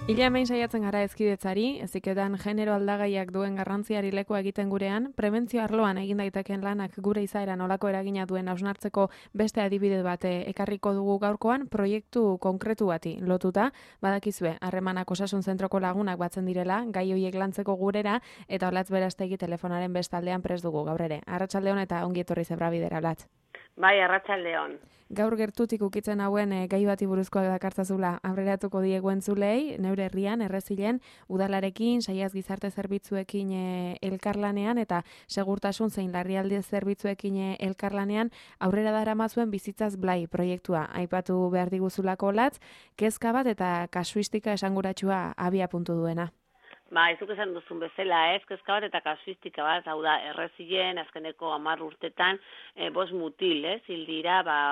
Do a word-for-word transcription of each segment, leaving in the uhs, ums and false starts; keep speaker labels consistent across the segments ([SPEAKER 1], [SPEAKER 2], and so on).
[SPEAKER 1] Ila hemen saiatzen gara hezkidetzari, heziketan genero aldagaiak duen garrantziari lekua egiten gurean, prebentzio arloan egin daiteken lanak gure izaera nolako eragina duen hausnartzeko beste adibide bat ekarriko dugu gaurkoan, proiektu konkretu bati lotuta, badakizue, harremanak osasun zentroko lagunak batzen direla, gai hoiek lantzeko gurera, eta Olatz Berastegi telefonaren bestaldean prest dugu gaur ere. Arratsaldeon eta ongi etorri Zebrabidera, Olatz.
[SPEAKER 2] Bai, arratsaldeon.
[SPEAKER 1] Gaur gertutik ukitzen hauen e, gai bati buruzkoak dakartzazula aurreratuko diegu entzulei, neure herrian, errezilen, udalarekin, saiaz gizarte zerbitzuekin e, elkarlanean eta segurtasun zein larrialdi zerbitzuekin e, elkarlanean aurrera daramazuen bizitzaz blai proiektua. Aipatu behar diguzulako Olatz, kezka bat eta kasuistika esanguratsua abia puntu duena.
[SPEAKER 2] Ba, izuk esan duzun bezala, ez, kezka bat eta kasuistika bat, hau da, errezilen, azkeneko hamar urtetan, e, bost mutil, ez, hildira, ba,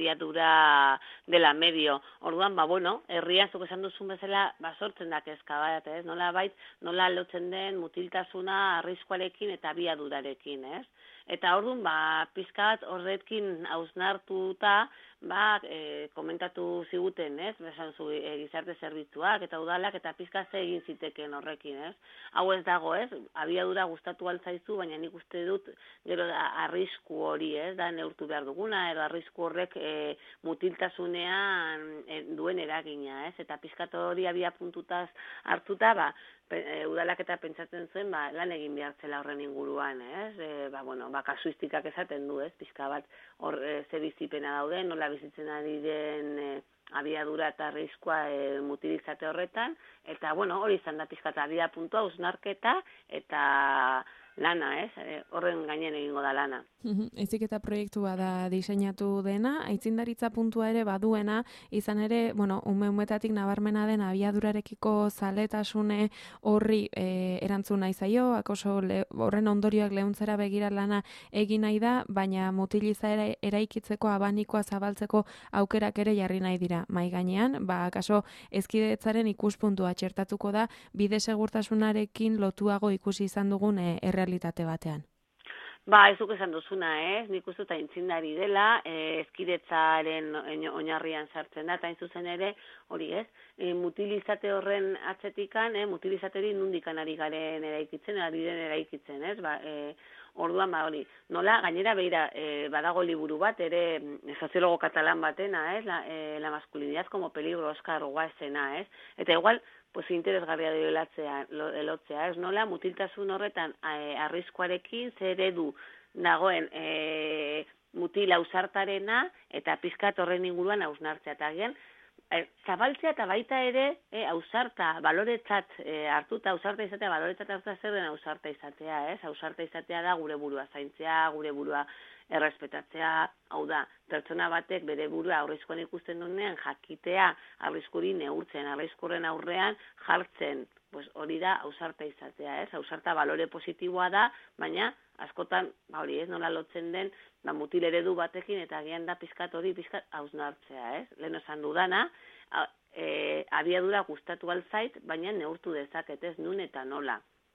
[SPEAKER 2] abiadura dela medio. Orduan, ba, bueno, herrian, zuk esan duzun bezala, ba, sortzen da kezka bat, ez, nola bait, nola lotzen den mutiltasuna arriskuarekin eta abiadurarekin, ez. Eta orduan, ba, pizka bat horretkin hausnartuta, ba, e, komentatu ziguten, ez, besan zu e, gizarte zerbitzuak eta udalak eta pizka ze egin ziteken horrekin, ez. Hau ez dago, ez, abiadura gustatu altzaizu, baina nik uste dut gero da arrisku hori, ez, da neurtu behar duguna, edo arrisku horrek e, mutiltasunean e, duen eragina, ez, eta pizka hori abia puntutaz hartuta, ba, E, udalak eta pentsatzen zuen, ba, lan egin behar zela horren inguruan, ez? E, ba, bueno, ba, kasuistikak esaten du, ez? Pizka bat hor e, ze bizipena daude, nola bizitzen ari den e, abiadura eta arriskua e, mutilizate horretan, eta, bueno, hori izan da pizka eta abia puntua, usnarketa, eta lana, ez? E, horren gainen egingo da lana.
[SPEAKER 1] Heziketa proiektua da diseinatu dena, aitzindaritza puntua ere baduena, izan ere, bueno, ume-umetatik nabarmena den abiadurarekiko zaletasune horri e, erantzun nahi zaio, akoso le, horren ondorioak lehuntzera begira lana egin nahi da, baina mutiliza ere eraikitzeko abanikoa zabaltzeko aukerak ere jarri nahi dira. Mai gainean, ba, akaso hezkidetzaren ikuspuntua txertatuko da, bide segurtasunarekin lotuago ikusi izan dugun e, errealitate batean.
[SPEAKER 2] Ba, ezuk esan duzuna, ez? Nik uste eta intzindari dela, e, ezkidetzaren oinarrian sartzen da, eta zuzen ere, hori ez, e, mutilizate horren atzetikan, e, mutilizate hori nundikan ari garen eraikitzen, ari den eraikitzen, ez? Ba, e, orduan, ba, hori, nola, gainera, behira, e, badago liburu bat, ere, soziologo katalan batena, ez? La, e, la masculinidad como peligro, Oscar Guasena, ez? Eta igual, pues interesgarria delatzea, elotzea, ez nola, mutiltasun horretan e, arriskuarekin zer eredu dagoen e, mutil ausartarena eta pizkat horren inguruan hausnartzea. Eta gian, e, zabaltzea eta baita ere e, ausarta, baloretzat e, hartuta, ausarta izatea, baloretzat hartuta zer den ausarta izatea, ez? Ausarta izatea da gure burua zaintzea, gure burua errespetatzea, hau da, pertsona batek bere burua arriskuan ikusten duenean jakitea arriskuri neurtzen, arriskurren aurrean jartzen, pues hori da ausarta izatea, ez? Ausarta balore positiboa da, baina askotan, ba hori ez, nola lotzen den, ba mutil eredu batekin eta agian da pizkat hori pizkat hausnartzea, ez? Lehen esan dudana, e, abiadura gustatu alzait, baina neurtu dezaket, ez, nun eta nola,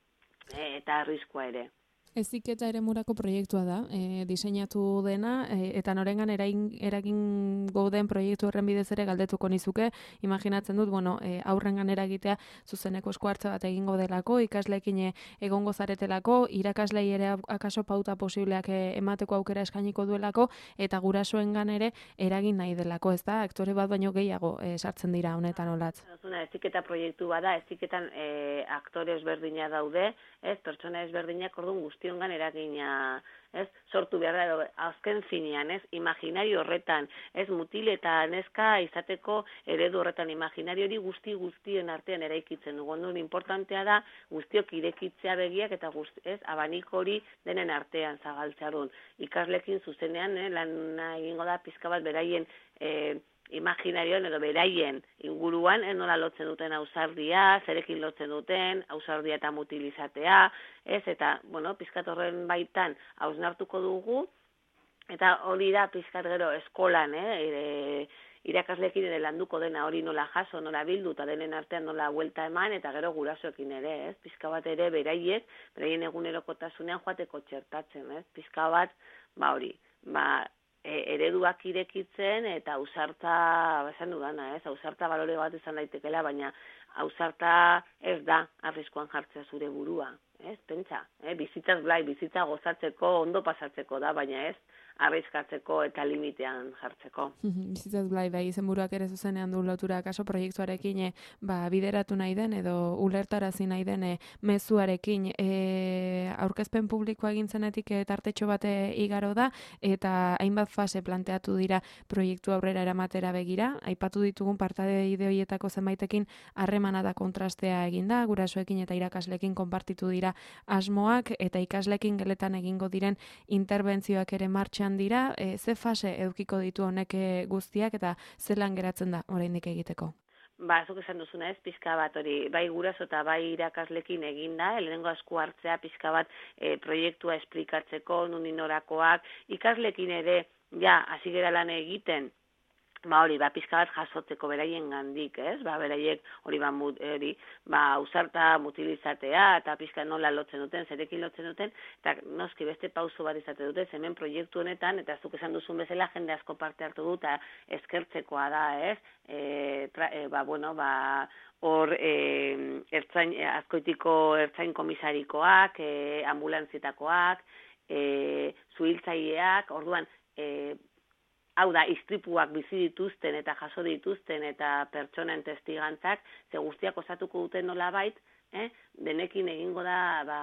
[SPEAKER 2] e, eta arriskua ere.
[SPEAKER 1] Heziketa eremurako proiektua da, e, diseinatu dena, e, eta norengan erain, eragin goden proiektu horren bidez ere galdetuko nizuke, imaginatzen dut, bueno, e, aurrengan eragitea zuzeneko esku hartze bat egingo delako, ikasleekin egongo zaretelako, irakaslei ere akaso pauta posibleak emateko aukera eskainiko duelako, eta gurasoengan ere eragin nahi delako, ez da, aktore bat baino gehiago e, sartzen dira honetan Olatz.
[SPEAKER 2] Heziketa proiektu bada, heziketan e, aktore ezberdina daude, ez, pertsona ezberdinak orduan guztiongan eragina, ez, sortu behar da, azken finean, ez, imaginario horretan, ez, mutil eta neska izateko eredu horretan, imaginario hori guzti guztien artean eraikitzen dugu, ondun importantea da guztiok irekitzea begiak eta guzti, ez, abaniko hori denen artean zabaltzea duen. Ikaslekin zuzenean, eh, lan egingo da pizka bat beraien eh, imaginarioan edo beraien inguruan, eh, nola lotzen duten ausardia, zerekin lotzen duten, ausardia eta mutilizatea, ez, eta, bueno, pizkat horren baitan hausnartuko dugu, eta hori da pizkat gero eskolan, eh, irakasleekin ere landuko dena hori nola jaso, nola bildu, eta denen artean nola buelta eman, eta gero gurasoekin ere, ez, pizka bat ere beraiek, beraien egunerokotasunean joateko txertatzen, ez, pizka bat, ba hori, ba, ereduak irekitzen eta ausarta, esan dudana, ez, ausarta balore bat izan daitekeela, baina ausarta ez da arriskuan jartzea zure burua, ez, pentsa, eh? bizitzaz blai, bizitza gozatzeko, ondo pasatzeko da, baina ez, arriskatzeko eta limitean jartzeko.
[SPEAKER 1] Bizitzaz blai, bai, izenburuak ere zuzenean du lotura kaso proiektuarekin e, ba, bideratu nahi den edo ulertarazi nahi den e, mezuarekin e, aurkezpen publikoa egin zenetik e, tartetxo bate igaro da eta hainbat fase planteatu dira proiektu aurrera eramatera begira, aipatu ditugun partaide horietako zenbaitekin harremana da kontrastea egin da, gurasoekin eta irakaslekin konpartitu dira asmoak eta ikaslekin geletan egingo diren interbentzioak ere martxan dira, e, ze fase edukiko ditu honek guztiak eta zelan geratzen da oraindik egiteko?
[SPEAKER 2] Ba, zuk esan duzuna ez, pizka bat hori, bai guraso eta bai irakaslekin egin da, lehenengo esku hartzea pizka bat e, proiektua esplikatzeko, nunin orakoak, ikaslekin ere, ja, hasi gera lan egiten, ba hori, ba, pizka bat jasotzeko beraien gandik, ez? Ba, beraiek hori, ba, mut, hori, ba, ausarta mutilizatea, eta pizka nola lotzen duten, zerekin lotzen duten, eta noski beste pauso bat izate dute, hemen proiektu honetan, eta zuk esan duzun bezala, jende asko parte hartu du, eta eskertzekoa da, ez? E, tra, e, ba, bueno, ba, hor, e, ertzain, azkoitiko ertzain komisarikoak, e, ambulantzietakoak, e, zuhiltzaileak, orduan, e, hau da, istripuak bizi dituzten eta jaso dituzten eta pertsonen testigantzak, ze guztiak osatuko duten nolabait, eh? denekin egingo da, ba,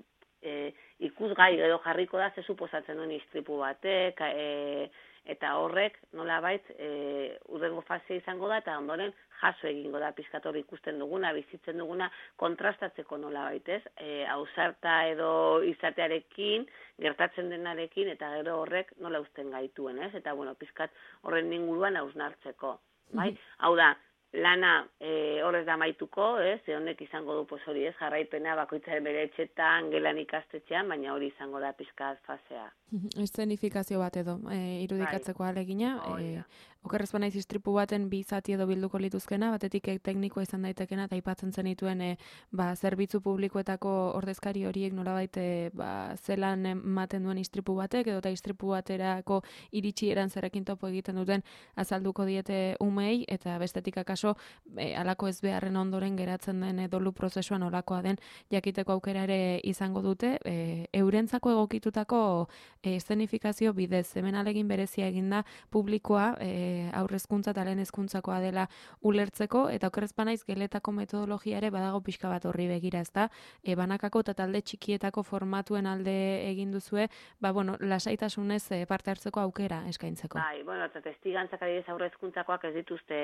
[SPEAKER 2] e, ikusgai edo jarriko da, ze suposatzen duen istripu batek, e, eta horrek nolabait e, urrengo fase izango da, eta ondoren jaso egingo da pizkator ikusten duguna, bizitzen duguna, kontrastatzeko nolabait, ez? E, ausarta edo izatearekin, gertatzen denarekin, eta gero horrek nola uzten gaituen, ez? Eta, bueno, pizkat horren inguruan hausnartzeko, bai? Hau da, lana e, horrez da maituko, ez? E, honek izango du, pues hori, ez? Jarraipena bakoitzaren bere etxetan, gelan ikastetxean, baina hori izango da pizkat fasea.
[SPEAKER 1] Eszenifikazio bat edo, e, irudikatzeko alegina, e, okerrez banaiz istripu baten bi zati edo bilduko lituzkena, batetik teknikoa izan daitekena, eta aipatzen zenituen e, ba, zerbitzu publikoetako ordezkari horiek nolabait e, ba, zelan ematen duen istripu batek, edo eta istripu baterako iritsi eran zerekin topo egiten duten azalduko diete umei, eta bestetik akaso e, alako ez beharren ondoren geratzen den e, dolu prozesuan olakoa den jakiteko aukera ere izango dute, e, eurentzako egokitutako eszenifikazio bidez, hemen alegin berezia eginda publikoa e, aurrezkuntza eta lehen hezkuntzakoa dela ulertzeko, eta okerrez banaiz geletako metodologia ere badago pixka bat horri begira, ezta? E, banakako eta talde txikietako formatuen alde egin duzue, ba, bueno, lasaitasunez e, parte hartzeko aukera eskaintzeko.
[SPEAKER 2] Bai, bueno, eta testigantzak adibidez aurrezkuntzakoak ez dituzte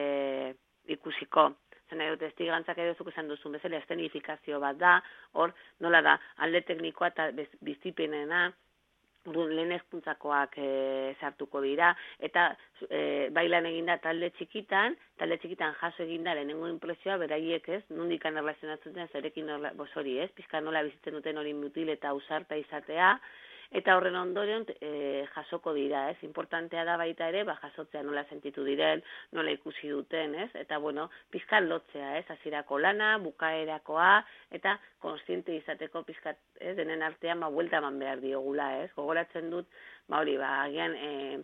[SPEAKER 2] ikusiko. Zen edo testigantzak edo zuk esan duzun bezala eszenifikazio bat da, hor, nola da, alde teknikoa eta bizipenena, lehen hezkuntzakoak e, sartuko dira, eta e, bailan eginda talde txikitan, talde txikitan jaso eginda lehenengo impresioa, beraiek ez, nondikan erlazionatzen duten, zerekin hori ez, pizka nola bizitzen duten hori mutil eta ausarta izatea, eta horren ondoren e, jasoko dira, ez? Importantea da baita ere, ba, jasotzea nola sentitu diren, nola ikusi duten, ez? Eta, bueno, pizkat lotzea, ez? Hasierako lana, bukaerakoa, eta konstiente izateko pizkat, ez? Denen artean, ba, buelta eman behar diogula, ez? Gogoratzen dut, ba, hori, ba, agian, e,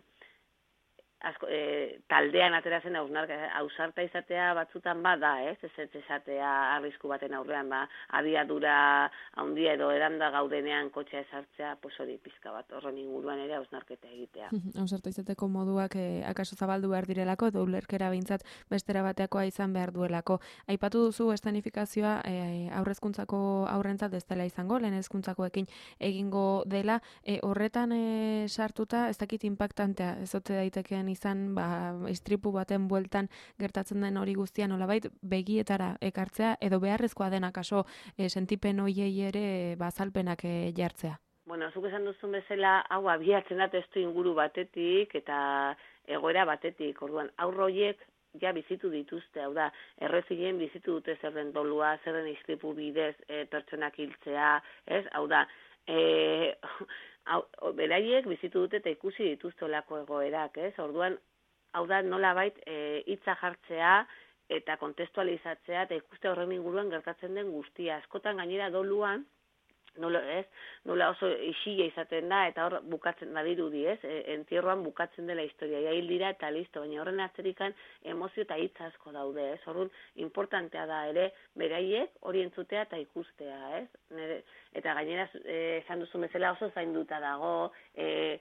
[SPEAKER 2] asko, e, taldean ateratzen ausarta izatea batzutan bada, ez? Ez ez esatea arrisku baten aurrean, ba, abiadura handia edo eranda gaudenean kotxea esartzea, pues hori pizka bat, horren inguruan ere hausnarketa egitea.
[SPEAKER 1] Ausarta izateko moduak e, akaso zabaldu behar direlako, edo ulerkera behintzat bestera bateakoa izan behar duelako. Aipatu duzu eszenifikazioa e, aurrezkuntzako aurrentzat ez dela izango, lehen hezkuntzakoekin egingo dela, e, horretan e, sartuta ez dakit impactantea, ez ote daitekeen izan, ba, istripu baten bueltan gertatzen den hori guztia nolabait begietara ekartzea, edo beharrezkoa denak aso e, sentipen hoiei ere ba, azalpenak e, jartzea.
[SPEAKER 2] Bueno, zuk esan duzun bezala, hau abiatzen da testu inguru batetik eta egoera batetik, orduan, aurro horiek ja bizitu dituzte, hau da, errezilen bizitu dute zerren dolua, zerren istripu bidez e, pertsonak hiltzea, ez, hau da, e, hau, beraiek bizitu dute eta ikusi dituzte olako egoerak, ez, orduan, hau da, nolabait e, hitza jartzea eta kontestualizatzea eta ikuste horren inguruan gertatzen den guztia. Askotan gainera doluan, nola, ez? Nola oso isila izaten da, eta hor bukatzen badirudi, ez? E, entierroan bukatzen dela historia, ja hil dira eta listo, baina horren atzerikan emozio eta hitz asko daude, ez? Horren importantea da ere, beraiek hori entzutea eta ikustea, ez? Nere, eta gainera, e, esan duzu bezala oso zainduta dago, e,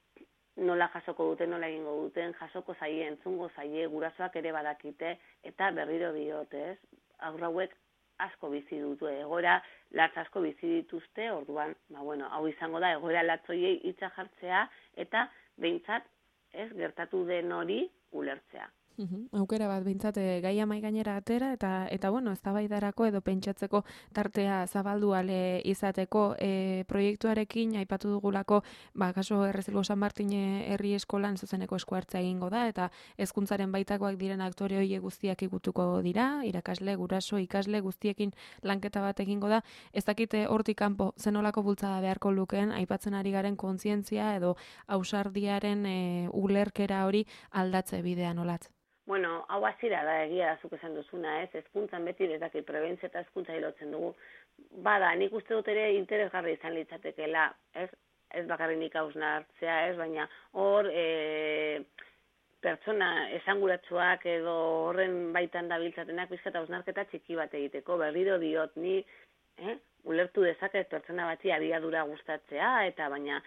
[SPEAKER 2] nola jasoko duten, nola egingo duten, jasoko zaie, entzungo zaie, gurasoak ere badakite, eta berriro diot, ez? Haur hauek asko bizi dutu, egoera latz asko bizi dituzte, orduan, ba, bueno, hau izango da, egoera latzoiei hitza jartzea, eta behintzat, ez, gertatu den hori ulertzea.
[SPEAKER 1] Uhum, aukera bat behintzat gaia mai gainera atera eta eta bueno, eztabaidarako edo pentsatzeko tartea zabaldu ale izateko e, proiektuarekin aipatu dugulako, ba kaso Errezilgo San Martine herri eskolan zuzeneko eskuartza egingo da eta hezkuntzaren baitakoak diren aktore hoiek guztiak ikutuko dira, irakasle, guraso, ikasle guztiekin lanketa bat egingo da. Ez dakite hortik kanpo zenolako bultzada beharko lukeen aipatzen ari garen kontzientzia edo ausardiaren e, ulerkera hori aldatze bidean olatz.
[SPEAKER 2] Bueno, hau hasiera da egia da zuk esan duzuna, ez? Hezkuntzan beti bezaki prebentzia eta hezkuntza lotzen dugu. Bada, nik uste dut ere interesgarri izan litzatekeela, ez? Ez bakarrik nik hausnartzea, ez? Baina hor e, pertsona esanguratsuak edo horren baitan dabiltzatenak bizkata hausnarketa txiki bat egiteko. Berriro diot ni, eh? Ulertu dezaket pertsona batzi abiadura gustatzea eta baina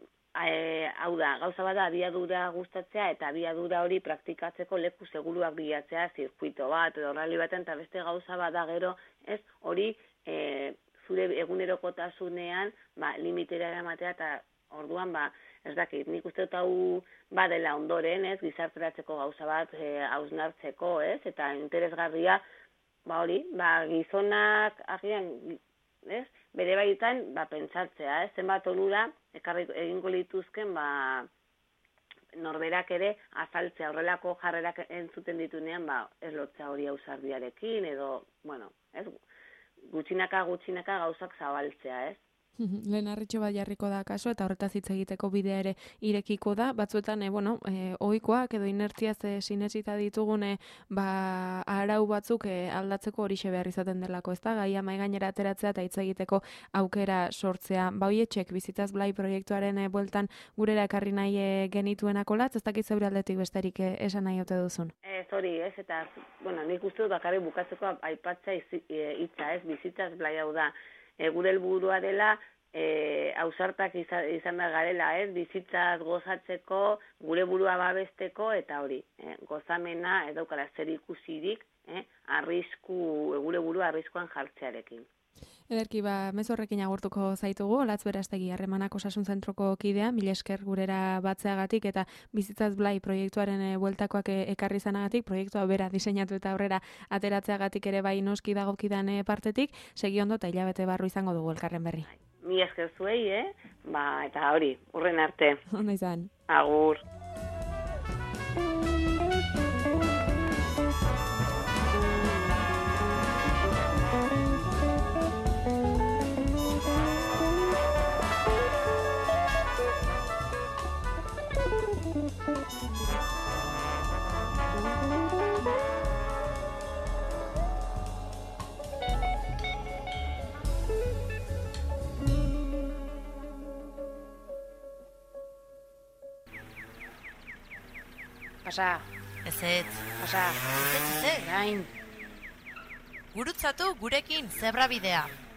[SPEAKER 2] E, hau da, gauza bada abiadura gustatzea eta abiadura hori praktikatzeko leku seguruak bilatzea, zirkuito bat edo rally baten, eta beste gauza bada gero, ez, hori e, zure egunerokotasunean ba, limitera eramatea eta orduan, ba, ez dakit, nik uste dut hau badela ondoren, ez, gizarteratzeko gauza bat e, hausnartzeko, ez, eta interesgarria, ba hori, ba, gizonak, agian, ez, bere baitan, ba, pentsatzea, ez, zenbat onura, ekarri egingo lituzken, ba, norberak ere azaltzea, horrelako jarrerak entzuten ditunean, ba, ez lotzea hori ausardiarekin, edo, bueno, ez, gutxinaka, gutxinaka gauzak zabaltzea, ez.
[SPEAKER 1] Lehen harritxo bat jarriko da kaso eta horretaz hitz egiteko bidea ere irekiko da. Batzuetan, e, bueno, e, ohikoak edo inertziaz e, sinesita ditugune ba, arau batzuk e, aldatzeko horixe behar izaten delako, ez da? Gaia mai gainera ateratzea eta hitz egiteko aukera sortzea. Ba, hoietxek bizitzaz blai proiektuaren e, bueltan gurera ekarri nahi e, genituenako latz, ez dakit zeure aldetik besterik e, esan nahi ote duzun?
[SPEAKER 2] Ez hori, ez, eta, bueno, nik uste dut bakarrik bukatzeko aipatzea hitza, ez, bizitzaz blai hau da. E, gure helburua dela, e, ausartak izan, izan da garela, ez, bizitzaz gozatzeko, gure burua babesteko, eta hori, eh, gozamena, ez daukara zer ikusirik, eh, arrisku, gure burua arriskuan jartzearekin.
[SPEAKER 1] Ederki, ba, mezorrekin agurtuko zaitugu, Olatz Berastegi Harremanak Osasun Zentroko kidea, mila esker gurera batzeagatik eta bizitzaz blai proiektuaren e, bueltakoak e, ekarri zanagatik, proiektua bera diseinatu eta aurrera ateratzeagatik ere bai noski dagokidan e, partetik, segi ondo eta hilabete barru izango dugu elkarren berri.
[SPEAKER 2] Mila esker zuei, eh? Ba, eta hori, urren arte.
[SPEAKER 1] Ondo izan.
[SPEAKER 2] Agur.
[SPEAKER 3] Pasa.
[SPEAKER 4] Ez ez.
[SPEAKER 3] Pasa.
[SPEAKER 4] Ez ez ez.
[SPEAKER 3] Gain.
[SPEAKER 4] Gurutzatu gurekin zebra bidea.